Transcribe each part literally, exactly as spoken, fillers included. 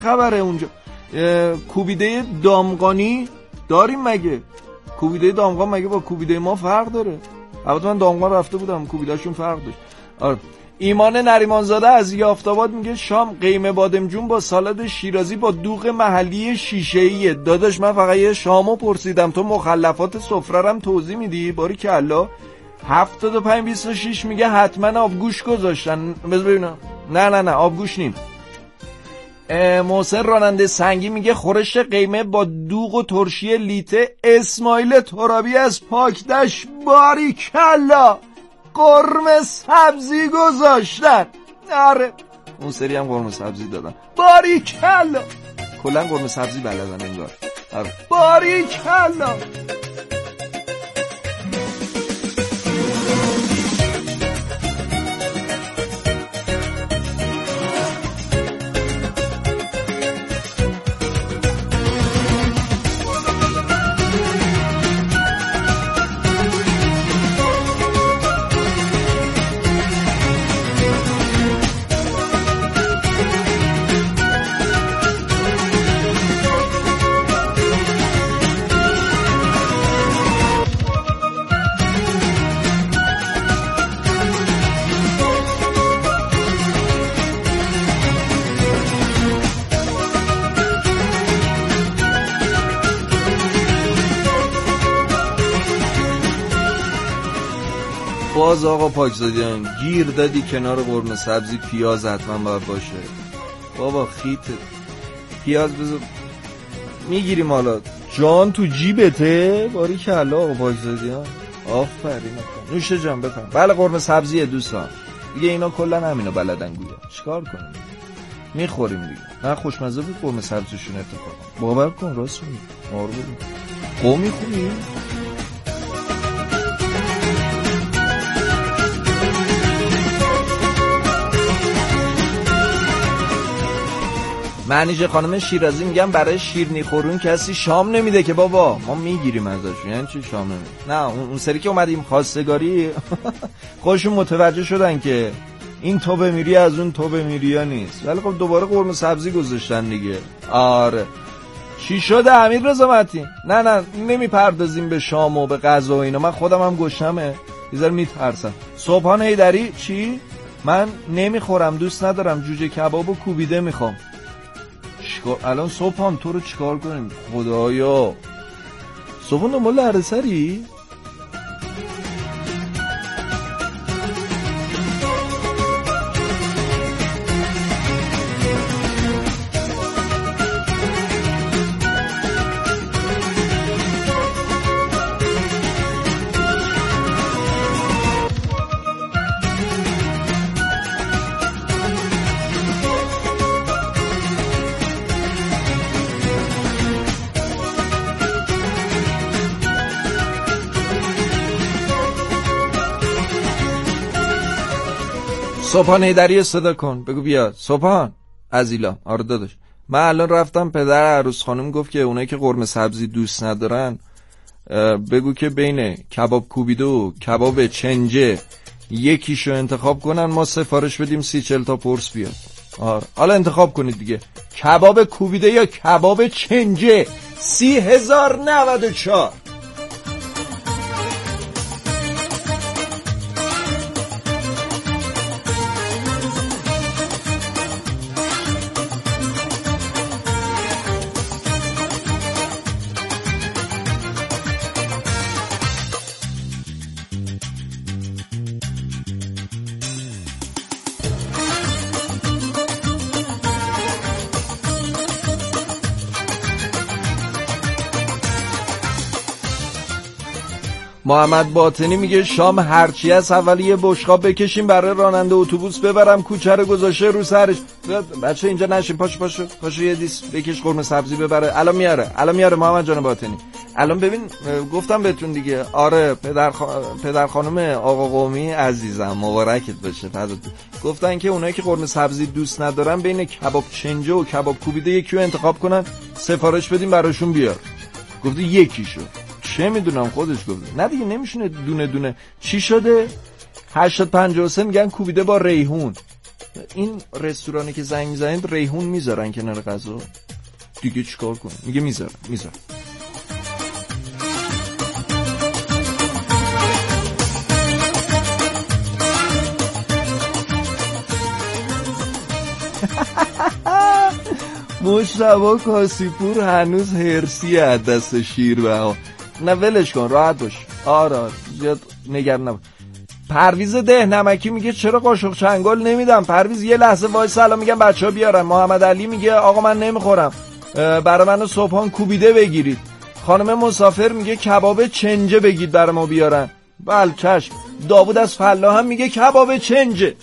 خبره اونجا؟ کوبیده دامغانی داریم مگه؟ کوبیده دامغان مگه با کوبیده ما فرق داره؟ البته من دامغان رفته بودم، کوبیدهشون فرق داشت. آره. ایمان نریمانزاده از یافت‌آباد میگه شام قیمه بادمجون با سالاد شیرازی با دوغ محلی شیشه‌ایه. داداش من فقط یه شامو پرسیدم، تو مخلفات سفره رم توضیح میدی؟ باریکلا. هفتاد و پنج بیست و شش میگه حتما آبگوش گذاشتن. بذار ببینم. نه نه نه آبگوش نیم. محسن راننده سنگی میگه خورش قیمه با دوغ و ترشی لیته. اسماعیل ترابی از پاکدشت باریکلا قرمه سبزی گذاشتن. آره اون سری هم قرمه سبزی دادن. باریکلا کلا قرمه سبزی بلدن انگار. آره باریکلا. باز آقا پاکزادیان گیر دادی کنار قرمه سبزی پیاز حتما باید باشه. بابا خیته پیاز بذار میگیریم حالا جان تو جیبته. باریکلا آقا پاکزادیان آفرین. نوشه جان بفهم. بله قرمه سبزیه دوستان دیگه، اینا کلا همینو بلدن گویا. چیکار کنیم میخوریم دیگه. نه خوشمزه بود قرمه سبزیشون اتفاقا. باور کن راست میگی. آره بود قومی خوبی. معنیش خانم شیرازی میگم برای شیرنی خورون کسی شام نمیده که بابا، ما میگیریم ازشون. یعنی چی شام نمیده؟ نه اون سری که اومدیم خواستگاری خودشون متوجه شدن که این تو بمیری از اون تو بمیری ها نیست، ولی خب دوباره قرمه سبزی گذاشتن دیگه. آره چی شده امیر رضا متین؟ نه نه نمیپردازیم به شام و به غذا و اینا، من خودم هم گشنمه یه ذره میترسم. صبحان حیدری چی؟ من نمیخورم دوست ندارم، جوجه کباب و کوبیده میخوام. چیکار الان صبحم تو رو چیکار کنیم خدایا؟ صبحون دنبال دردسری؟ صبحان هیدری صدا کن بگو بیاد. صبحان عزیلا. آره داداش من الان رفتم پدر عروس خانم گفت که اونایی که قرمه سبزی دوست ندارن بگو که بین کباب کوبیده و کباب چنجه یکیشو انتخاب کنن، ما سفارش بدیم سی چل تا پرس بیاد. آره حالا انتخاب کنید دیگه، کباب کوبیده یا کباب چنجه. سی هزار نود و چهار. محمد باطنی میگه شام هرچی از اول یه بشقاب بکشیم برای راننده اتوبوس ببرم، کوچه رو گذاشته رو سرش. بچه اینجا نشین، پاشو پاشو پاشو یه دیس بکش قرمه سبزی ببره. الان میاره الان میاره محمد جان باطنی. الان ببین گفتم بهتون دیگه. آره پدر خ... پدر خانم آقا قومی عزیزم مبارکت باشه. فدات. گفتن که اونایی که قرمه سبزی دوست ندارن بین کباب چنجه و کباب کوبیده یکی رو انتخاب کنن، سفارش بدیم براشون بیار. گفتی یکیشو. چه میدونم خودش گفت. نه دیگه نمیشونه دونه دونه. چی شده؟ هشتاد پنجاه و سه میگن کوبیده با ریحون. این رستورانی که زنگ میزنید ریحون میذارن کنار غذا دیگه چیکار کنم؟ میگه میذارم میذارم. مشتبه کاسیپور هنوز هرسی از دست شیر بها. نه ولش کن راحت باش. آره زیاد نگران نباش. پرویز ده نمکی میگه چرا قاشق چنگال نمیدم؟ پرویز یه لحظه وای سلام میگم بچه‌ها بیارن. محمد علی میگه آقا من نمیخورم، برای منو صبحان کوبیده بگیرید. خانم مسافر میگه کباب چنجه بگید برای ما بیارن. بله چشم. داوود از فلا هم میگه کباب چنجه.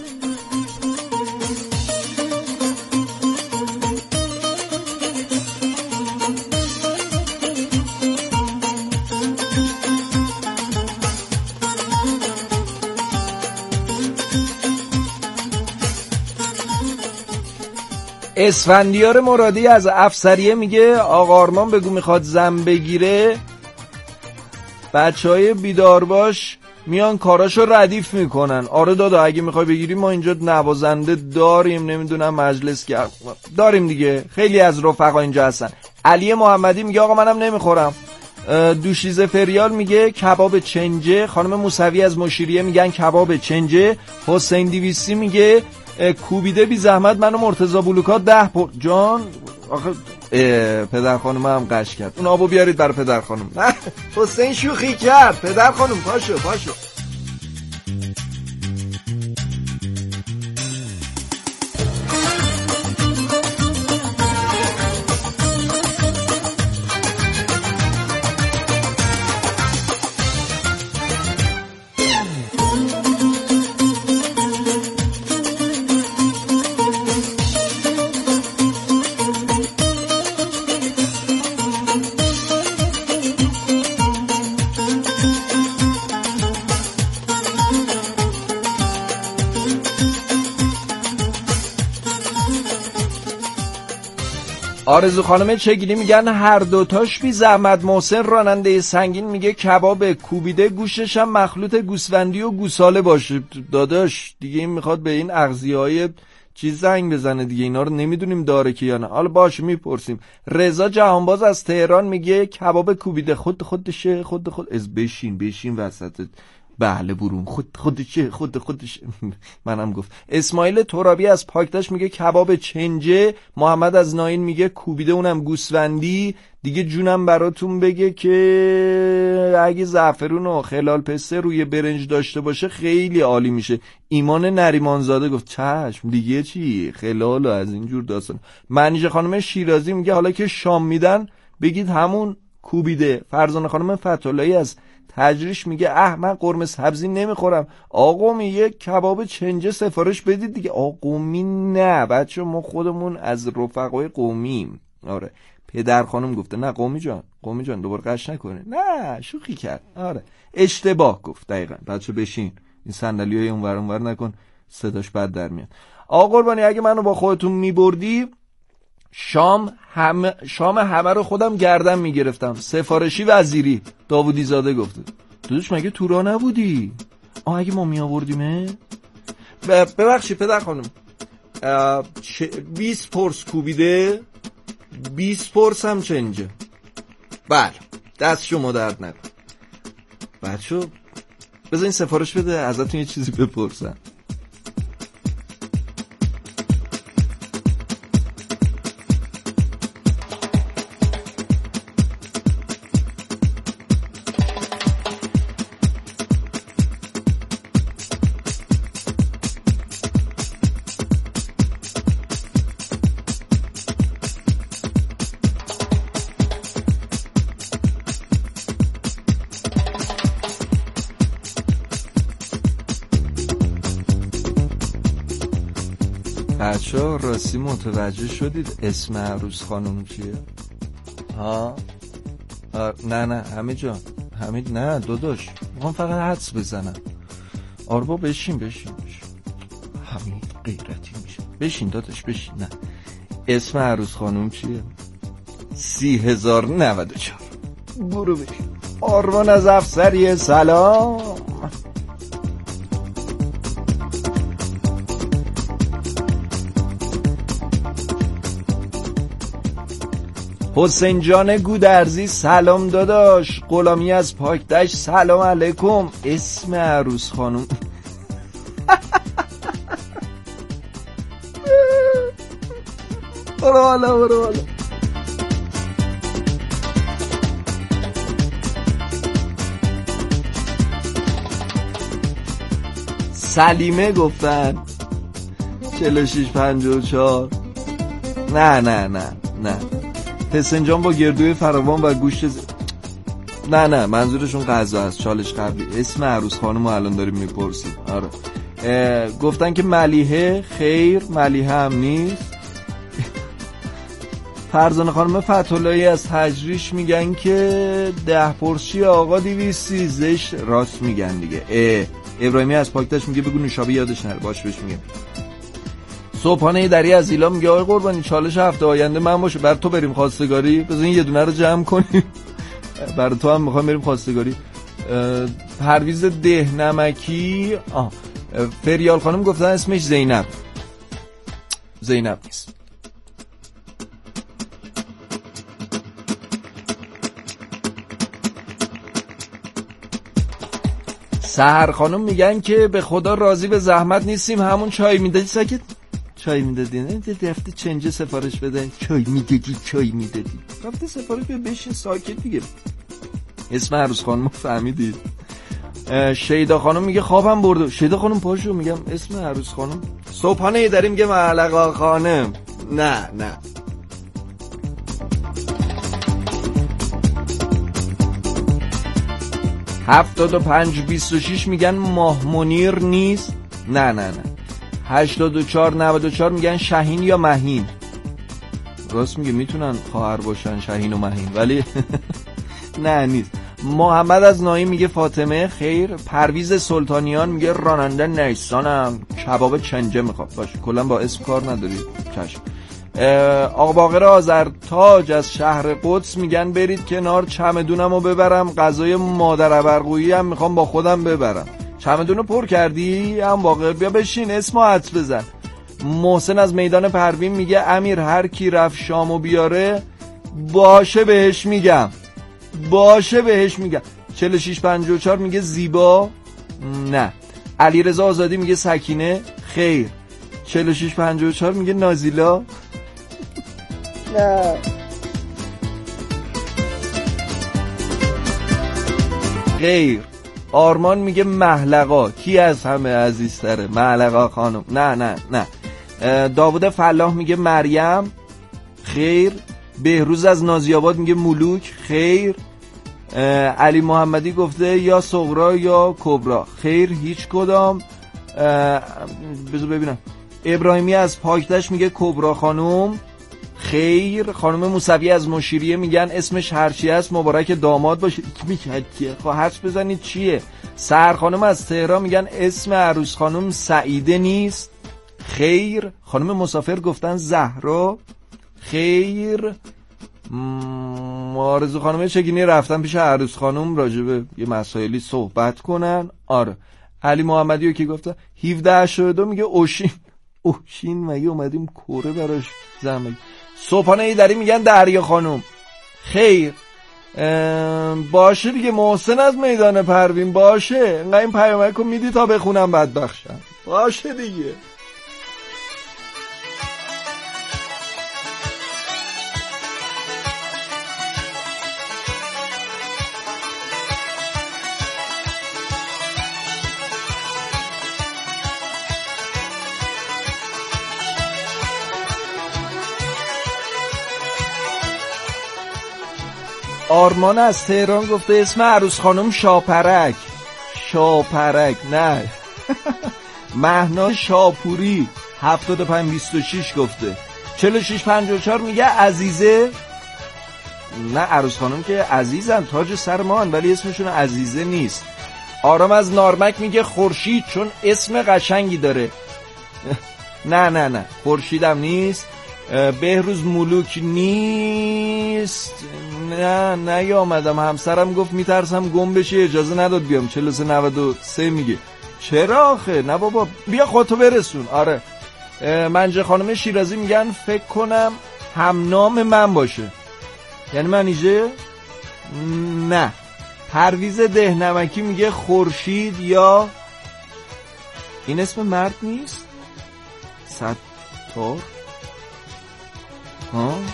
اسفندیار مرادی از افسریه میگه آقا آرمان بگو میخواد زن بگیره، بچه های بیدار باش میان کاراشو ردیف میکنن. آره دادا اگه میخوای بگیری ما اینجا نوازنده داریم، نمیدونم مجلس گرم داریم دیگه، خیلی از رفقا اینجا هستن. علی محمدی میگه آقا منم نمیخورم. دوشیزه فریال میگه کباب چنجه. خانم موسوی از مشیریه میگن کباب چنجه. حسین دیویسی میگه کوبیده بی زحمت منو مرتضی بلوکا ده پر جان. آخه پدر خانم هم قش کرد. اون آبو بیارید برای پدر خانم. نه حسین شوخی کرد. پدر خانم پاشو پاشو. آرزو خانم چگیلی میگن هر دوتاش بی زحمت. محسن راننده سنگین میگه کباب کوبیده گوشتش هم مخلوط گوسفندی و گوساله باشه. داداش دیگه این میخواد به این اغذیه‌های چیز زنگ بزنه دیگه، اینا رو نمیدونیم داره که یا نه. حالا باشه میپرسیم. رضا جهانباز از تهران میگه کباب کوبیده خود خودشه خود خود از بشین بشین وسط بله برون خود خودشه خود خودش. منم گفت. اسماعیل ترابی از پاکداش میگه کباب چنجه. محمد از ناین میگه کوبیده اونم گوسفندی. دیگه جونم براتون بگه که اگه زعفرون و خلال پسته روی برنج داشته باشه خیلی عالی میشه. ایمان نریمانزاده گفت چشم. دیگه چی خلال و از اینجور داستان. منیژه خانم شیرازی میگه حالا که شام میدن بگید همون کوبیده. فرزانه خانم فتح‌اللهی از تجریش میگه اه من قرمه سبزی نمیخورم. آقا یه کباب چنجه سفارش بدید دیگه. آقا قومی نه بچه ما خودمون از رفقای قومیم. آره پدر خانم گفته نه قومی جان قومی جان دوباره قش نکنه. نه شوخی کرد. آره اشتباه گفت دقیقاً. بچه بشین این صندلیای اونور اونور نکن صداش بد در میاد. آقا قربانی اگه منو با خودتون میبردی شام همه شام همه رو خودم گردن میگرفتم. سفارشی وزیری. داوودی زاده گفته داداش مگه تو راه نبودی؟ آه اگه ما می آوردیمه. ببخشید پدر خانم بیست پرس کوبیده بیست پرس هم چنجه. بله دست شما درد نکن. بچه بذار این سفارش بده ازتون یه چیزی بپرسم. بچه‌ها راستی متوجه شدید اسم عروس خانم چیه؟ ها؟ نه نه حمید جان حمید نه داداش میخوام فقط حدس بزنم. آربا بشین بشین بشین. حمید غیرتی میشه. بشین داداش بشین. نه اسم عروس خانم چیه؟ سی هزار نود و چهار. برو بشین. آرمان از افسریه سلام. حسین جان گودرزی سلام داداش. غلامی از پاکدشت سلام علیکم. اسم عروس خانم برو بالا برو بالا. سلیمه گفتن چهل و شش پنجاه و چهار. نه نه نه نه حسین جان با گردوی فراوان و گوشت ز... نه نه منظورشون غذا هست. چالش قبلی اسم عروس خانم رو الان داریم میپرسیم. آره گفتن که ملیحه. خیر ملیحه هم نیست. فرزانه خانم فتح‌اللهی از تجریش میگن که ده پرسی آقا دویست سیزده. راست میگن دیگه. اه. ابراهیمی از پاکدشت میگه بگو نوشابه یادش نره. باش بهش میگم. صبحانه دری از ایلا میگه آقای قربانی چالش هفته آینده من باشه بر تو بریم خواستگاری. بذار این یه دونه رو جمع کنیم. بر تو هم میخوایم بریم خواستگاری. پرویز ده نمکی. آه. فریال خانم گفتن اسمش زینب. زینب نیست. سحر خانم میگن که به خدا راضی به زحمت نیستیم همون چای میدادی. ساکت. چای میدادی نه دفته چنجه سفارش بده. چای میدادی چای میدادی رفته سفارش بده. بشین ساکت دیگه. اسم عروس خانم فهمیدید. شیدا خانم میگه خوابم برده. شیدا خانم پاشو. میگم اسم عروس خانم. صبحانه داری میگه معلقا خانم. نه نه هفتاد و پنج بیست و شش میگن ماه منیر نیست. نه نه نه هشتاد و چهار نود و چهار میگن شاهین یا مهین. راست میگه میتونن خواهر باشن شاهین و مهین ولی نه نیست. محمد از نایی میگه فاطمه. خیر. پرویز سلطانیان میگه راننده نیسانم کباب چنجه میخواد. باشه کلا با اسم کار نداری. چشم. آقا باقر آذرتاج از شهر قدس میگن برید کنار چمدونمو ببرم غذای مادر ابرقویی هم میخوام با خودم ببرم. چمدونو پر کردی؟ هم باقر بیا بشین اسمو حدس بزن. محسن از میدان پروین میگه امیر هر کی رفت شامو بیاره باشه بهش میگم. باشه بهش میگم. چهل و شش پنجاه و چهار میگه زیبا. نه. علیرضا آزادی میگه سکینه. خیر. چهل و شش پنجاه و چهار میگه نازیلا. نه. خیر. آرمان میگه محلقا. کی از همه عزیزتره؟ محلقا خانم. نه نه نه. داوود فلاح میگه مریم. خیر. بهروز از نازیاباد میگه ملوک. خیر. علی محمدی گفته یا صغرا یا کبرا. خیر هیچ کدام. بذار ببینم. ابراهیمی از پاکدشت میگه کبرا خانم. خیر. خانم موسوی از مشیریه میگن اسمش هرچی هست مبارک داماد باشه. میگه خب حرف بزنید چیه؟ سر خانم از تهران میگن اسم عروس خانم سعیده نیست. خیر. خانم مسافر گفتن زهرا. خیر. آرزو خانم چگینی رفتن پیش عروس خانم راجبه یه مسائلی صحبت کنن. آره. علی محمدی رو که گفته هفده هشتاد و دو میگه اوشین. اوشین مگه اومدیم کوره براش زحمت. صبحانه ای داری میگن دریا خانم. خیر. باشه دیگه. محسن از میدان پروین. باشه انقدر این پیامک رو میدی تا بخونم بدبخشم. باشه دیگه. آرمان از تهران گفته اسم عروس خانم شاپرک. شاپرک نه. مهنا شاپوری هفتاد و پنج بیست و شش گفته. چهل و شش پنجاه و چهار میگه عزیزه. نه عروس خانم که عزیزن تاج سر ما هن ولی اسمشون عزیزه نیست. آرام از نارمک میگه خورشید چون اسم قشنگی داره. نه نه نه خورشیدم نیست. بهروز ملوک نیست. نه نه یا آمدم همسرم گفت میترسم گم بشه اجازه نداد بیام. چهل و سه نود و سه میگه چرا آخه؟ نه بابا بیا خودتو برسون. آره. منجه خانم شیرازی میگن فکر کنم هم نام من باشه. یعنی منیژه؟ نه. پرویز دهنمکی میگه خورشید یا این اسم مرد نیست؟ ستار؟ ها؟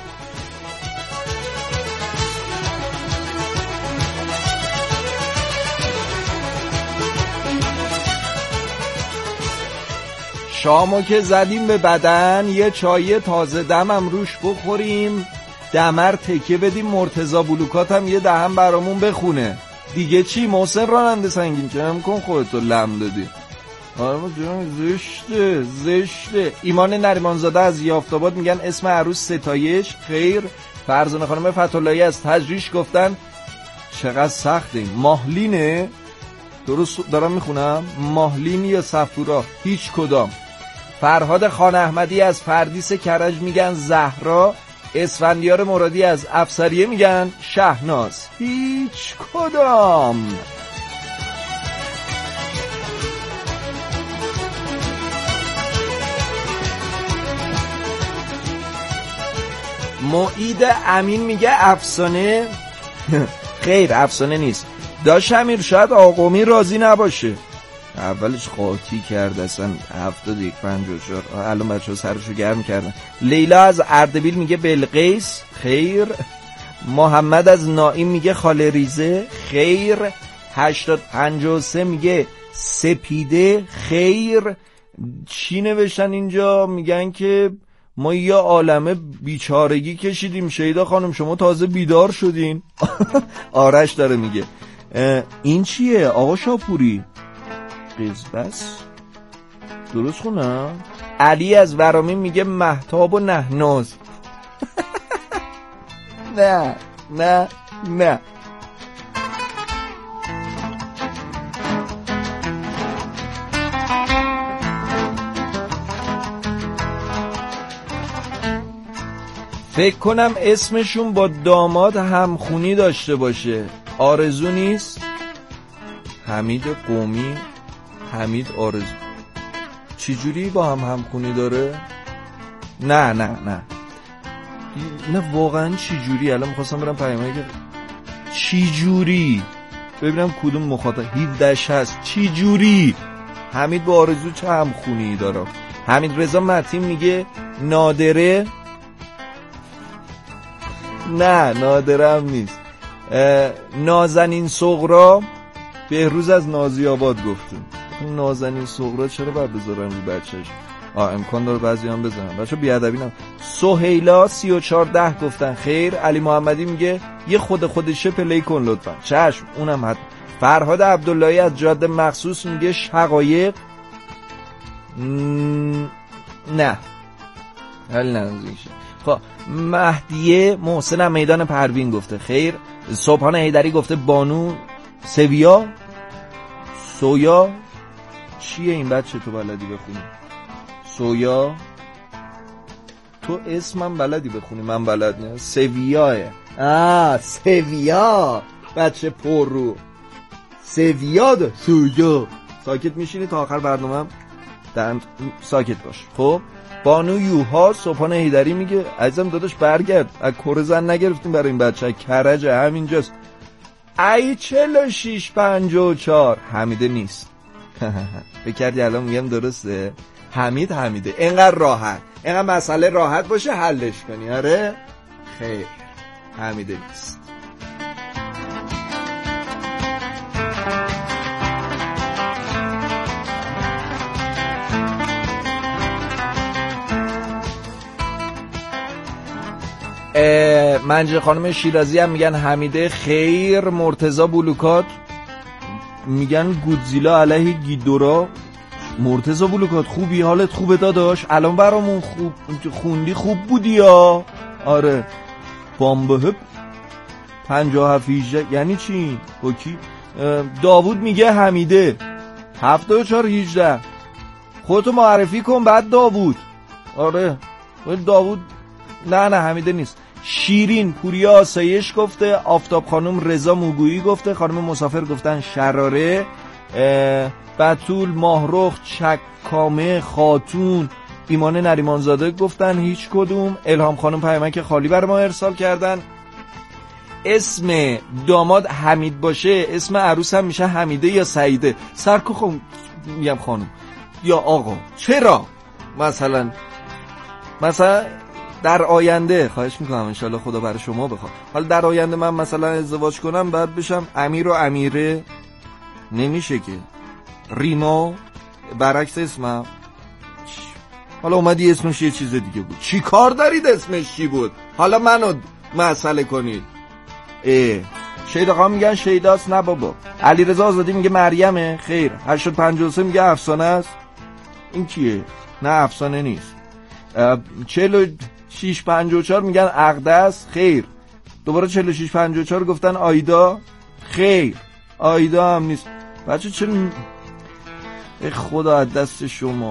شامو که زدیم به بدن، یه چای تازه دمم روش بخوریم، دمر تکیه بدیم، مرتضی بلوکات هم یه دهم برامون بخونه دیگه. چی محسن راننده سنگین که هم کن خودتو لم دادی. آره جان زشته زشته. ایمان نریمانزاده از یافتاباد میگن اسم عروس ستایش. خیر. فرزانه خانم فتح‌اللهی از تجریش گفتن چقدر سخته. ماهلینه؟ درست دارم میخونم؟ ماهلین یا صفورا؟ هیچ کدام. فرهاد خان احمدی از فردیس کرج میگن زهرا. اسفندیار مرادی از افسریه میگن شهناز. هیچ کدام. معید امین میگه افسانه. خیر افسانه نیست. داش امیر شاید آقومی راضی نباشه. اولش قاطی کرد اصلا هفتاد یک پنج و چهار. الان بچه ها سرشو گرم کردن. لیلا از اردبیل میگه بلقیس. خیر. محمد از نائیم میگه خاله ریزه. خیر. هشتاد پنجاه و سه میگه سپیده. خیر. چی نوشتن اینجا؟ میگن که ما یه عالمه بیچارگی کشیدیم. شیدا خانم شما تازه بیدار شدین. آرش داره میگه. این چیه آقا شاپوری؟ قزبس درست خونم؟ علی از ورامی میگه مهتاب و نهناز. نه نه نه. فکر کنم اسمشون با داماد همخونی داشته باشه. آرزو نیست؟ حمید قومی، حمید آرزو. چی جوری با هم همخونی داره؟ نه نه نه نه واقعا چی جوری؟ الان می‌خواستم برم پیامایی که چی جوری ببینم کدوم مخاطب هفدهش هست. چی جوری حمید با آرزو چه همخونی داره؟ حمید رضا متین میگه نادره. نه نادره هم نیست. نازنین صغرا. بهروز از نازی آباد گفتیم. نازنین صغرا چرا باید بذارن رو بچهش؟ آه امکان داره بعضی هم بزنن. بچه بیادبی نم. سهیلا سی و چهار ده گفتن خیر. علی محمدی میگه یه خود خودشه پلی کن لطفا. چشم اونم حد. فرهاد عبداللهی از جاده مخصوص میگه شقایق. م... نه حل نزدیشه. خب مهدیه محسن هم میدان پروین گفته خیر. صبحان حیدری گفته بانو سویا. سویا چیه این بچه تو بلدی بخونی؟ سویا تو اسمم بلدی بخونی من بلد نه. سویاه. آه سویا بچه پر رو. سویا ده سویا. ساکت میشینی تا آخر برنامه دند ساکت باش. خب بانو یوها صبحان حیدری میگه عزیزم داداش برگرد از کره زن نگرفتیم برای این بچه کرجه همینجاست. ای چهل و شش پنجاه و چهار. حمیده نیست. بکردی الان میگم درسته. حمید حمیده. اینقدر راحت اینقدر مسئله راحت باشه حلش کنی. آره خیر حمیده نیست. منجه خانم شیرازی هم میگن حمیده. خیر. مرتضی بلوکات میگن گودزیلا علیه گیدورا. مرتضی بلوکات خوبی؟ حالت خوبه داداش؟ الان برامون خوب خوندی خوب بودی یا؟ آره. بامبهب پنجاه و هفت هجده یعنی چی؟ اوکی. داوود میگه حمیده. هفتاد و چهار هجده. خودتو معرفی کن بعد داوود. آره داوود. نه نه حمیده نیست. شیرین پوریا آسایش گفته. آفتاب خانم رضا موگویی گفته. خانم مسافر گفتن شراره. بتول ماهرخ چکامه خاتون. ایمان نریمانزاده گفتن هیچ کدوم. الهام خانم پیامک خالی بر ما ارسال کردن. اسم داماد حمید باشه اسم عروس هم میشه حمیده یا سعیده. سرکو خون میگم خانم یا آقا. چرا مثلا مثلا در آینده خواهش میکنم انشالله خدا برای شما بخواد، حالا در آینده من مثلا ازدواج کنم بعد بشم امیر و امیره، نمیشه که. ریما برعکس اسمم، حالا اومدی اسمش یه چیز دیگه بود، چی کار دارید اسمش چی بود؟ حالا منو مسئله کنید. اه شیدا خانم میگن شیداست. نه بابا. علیرضا آزادی میگه مریمه. خیر. هشتاد پنجاه و سه میگه افسانه است. این کیه؟ نه افسانه نیست. چهل و شش پنجاه و چهار میگن اقدس. خیر. دوباره چهل و شش پنجاه و چهار گفتن آیدا. خیر. آیدا هم نیست. بچه چرا ای خدا از دست شما.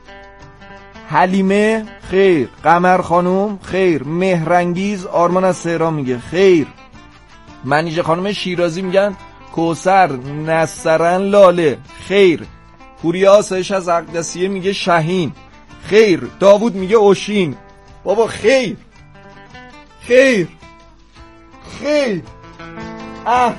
حلیمه. خیر. قمر خانوم. خیر. مهرنگیز. آرمان از تهران میگه خیر. منیژه خانم شیرازی میگن کوثر نصرن لاله. خیر. پوریا آسایش از اقدسیه میگه شاهین. خیر. داوود میگه اوشین. بابا خیر خیر خیر. اه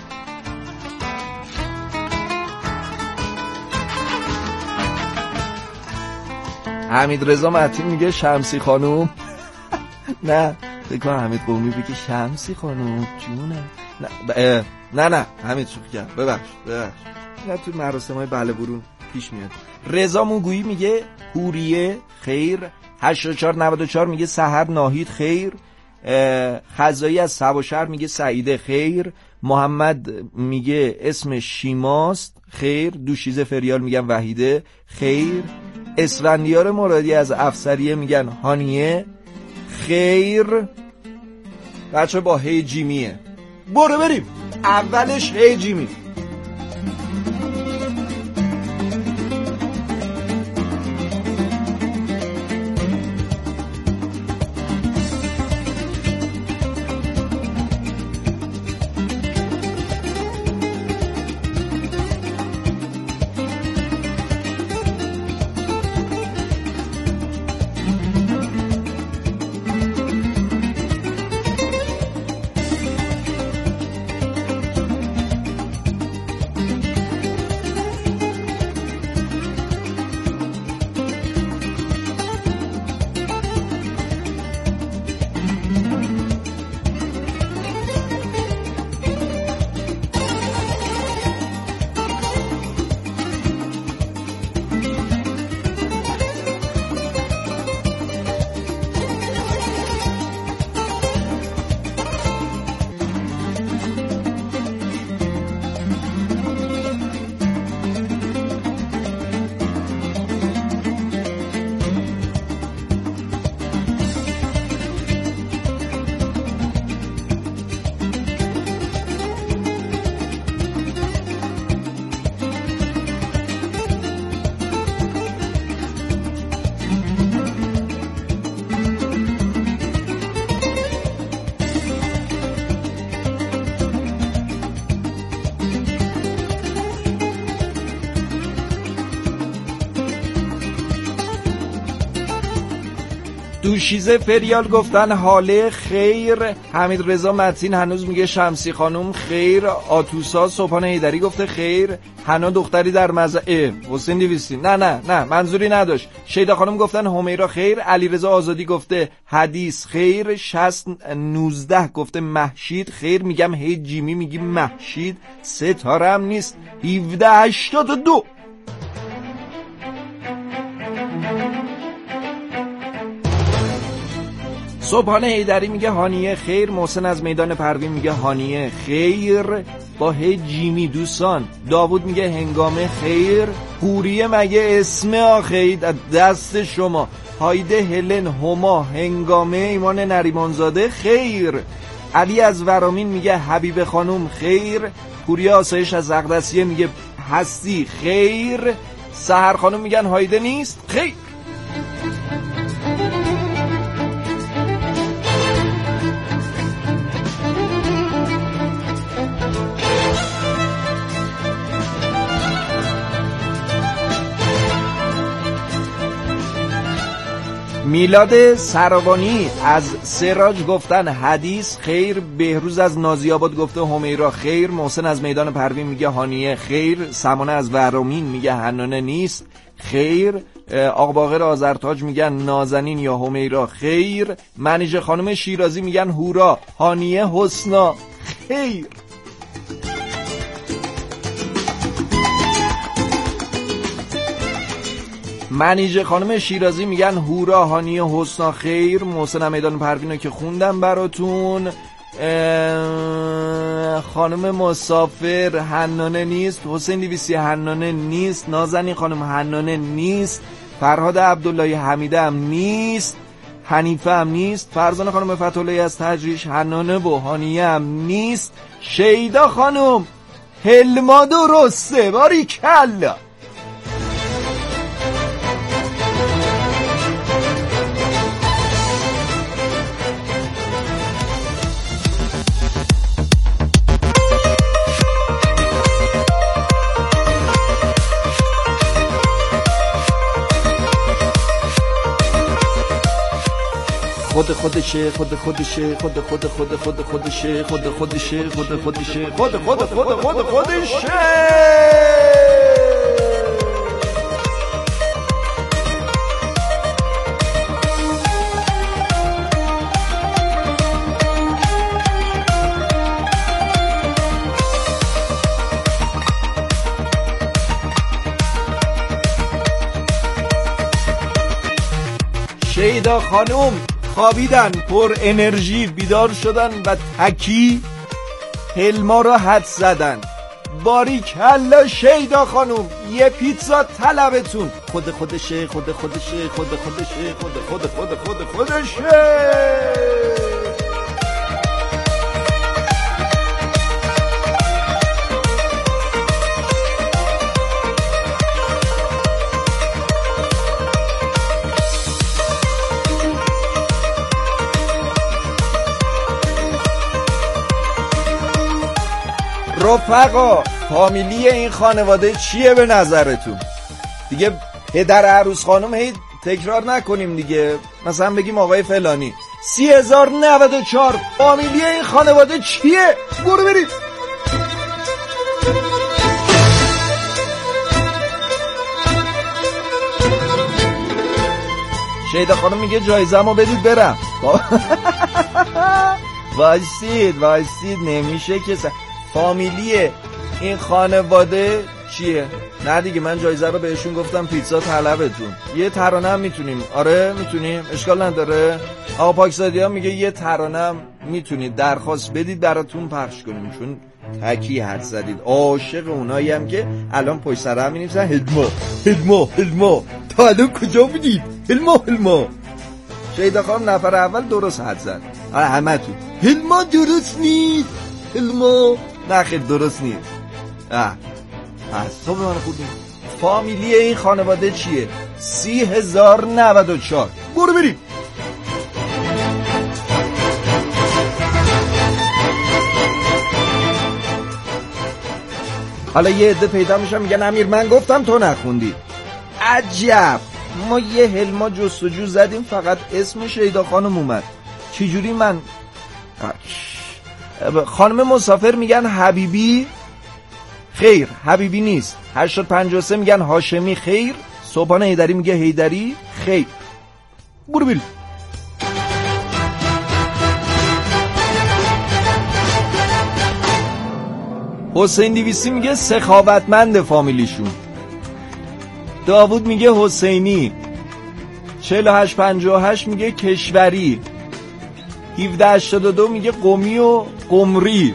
حمید رضا متین میگه شمسی خانوم. نه فکر حمید قومی بگه شمسی خانوم جونه. نه نه نه حمید شوخی کرد، ببخش ببخش. نه تو مراسم‌های بله برون پیش میاد. رضا موگویی میگه حوریه. خیر. هشتاد و چهار نود و چهار میگه سحر ناهید. خیر. خزایی از سباشهر میگه سعیده. خیر. محمد میگه اسم شیماست. خیر. دوشیزه فریال میگن وحیده. خیر. اسفندیار مرادی از افسریه میگن هانیه. خیر. بچه با هی جیمیه. برو بریم. اولش هی جیمی. دوشیزه فریال گفتن حاله. خیر. حمید رضا متین هنوز میگه شمسی خانوم. خیر. آتوسا صبحان هیدری گفته خیر. حنا دختری در مزه حسین دویستی. نه نه نه منظوری نداشت. شیدا خانوم گفتن همیرا. خیر. علیرضا آزادی گفته حدیث. خیر. شصت نوزده گفته محشید. خیر. میگم هی جیمی میگی محشید. ستاره هم نیست. هفده هشتاد و دو. صبحانه هیدری میگه هانیه. خیر. محسن از میدان پروین میگه هانیه. خیر. با هی جیمی. دوستان داوود میگه هنگامه. خیر. حوریه مگه اسم آخه دست شما. هایده هلن هما هنگامه ایمان نریمانزاده. خیر. علی از ورامین میگه حبیب خانوم. خیر. پوریا آسایش از اقدسیه میگه هستی. خیر. سحر خانوم میگن هایده نیست. خیر. میلاد سروانی از سراج گفتن حدیث خیر. بهروز از نازی آباد گفته همیرا خیر. محسن از میدان پروین میگه هانیه خیر. سمانه از ورامین میگه حنانه نیست خیر. آقا باقر آذرتاج میگن نازنین یا همیرا خیر. منیژه خانم شیرازی میگن هورا هانیه حسنا خیر. منیژه خانم شیرازی میگن هورا هانیه حسنا خیر. محسن میدان پروینو که خوندم براتون. خانم مسافر حنانه نیست. حسین دویسی حنانه نیست. نازنین خانم حنانه نیست. فرهاد عبداللهی حمیده هم نیست. حنیفه هم نیست. فرزانه خانم فتح‌اللهی از تجریش حنانه و هانیه هم نیست. شیدا خانم هلما درسته باریکلا. خود خودشه خود خودشه خود خود خود خود خودشه خود خودشه خود خودشه خود خود خود خود خودشه. شیدا خانم خوابیدن پر انرژی بیدار شدن و تکی هلما را حد زدن. باریکلا شیدا خانم یه پیتزا طلبتون. خود خودشه خود خودشه خود خودشه خود خود خود خود خودشه. رفقا فامیلی این خانواده چیه به نظرتون؟ دیگه پدر عروس خانم هی تکرار نکنیم دیگه. مثلا بگیم آقای فلانی. سی هزار نود و چهار فامیلی این خانواده چیه؟ برو بریم. شیدا خانم میگه جایزمو بدید برم. وایسید وایسید نمیشه که س... فامیلی این خانواده چیه؟ نه دیگه من جایزه رو بهشون گفتم پیتزا طلبتون. یه ترانه هم میتونیم. آره میتونیم اشکال نداره. آقا پاکزادی ها میگه یه ترانه هم میتونید درخواست بدید براتون پخش کنیم چون تکی حد زدید. عاشق اونایی هم که الان پشت سر هم می‌نویسن هلما هلما هلما تا الان کجا بودید هلما هلما. شیدا خانم نفر اول درست حد زد. آره همه تو هلما درست نیست هلما. نه خیلی درست نیست. اه اصاب من خود نیست. فامیلی این خانواده چیه؟ سی هزار نود و چهار. برو بریم. حالا یه عده پیدا میشن میگن امیر من گفتم تو نخوندی. عجب ما یه هلما جستجو زدیم فقط اسم شیدا خانم اومد. چجوری من خانم مسافر میگن حبیبی خیر حبیبی نیست. هشتاد پنجاه و سه میگن هاشمی خیر. صبحان هیدری میگه هیدری خیر. برو بریم. حسین دویستی میگه سخاوتمند فامیلیشون. داوود میگه حسینی. چهل و هشت پنجاه و هشت میگه کشوری. هفده هشتاد و دو میگه قمی و قمری.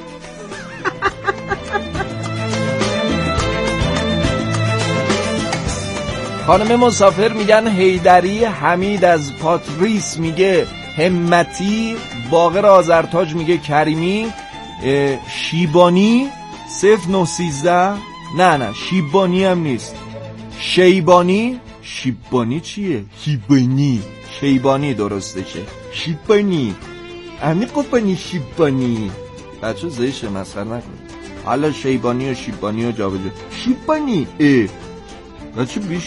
خانم مسافر میگن هیدری. حمید از پاتریس میگه همتی. باقر آذرتاج میگه کریمی. شیبانی صفر نه سیزده. نه نه شیبانی هم نیست شیبانی. شیبانی چیه؟ شیبانی شیبانی درسته چه شیبانی امی قبانی شیبانی. بچه زیشه مسخره نکنید. حالا شیبانی و شیبانی و جا بجا شیبانی اه بچه بیش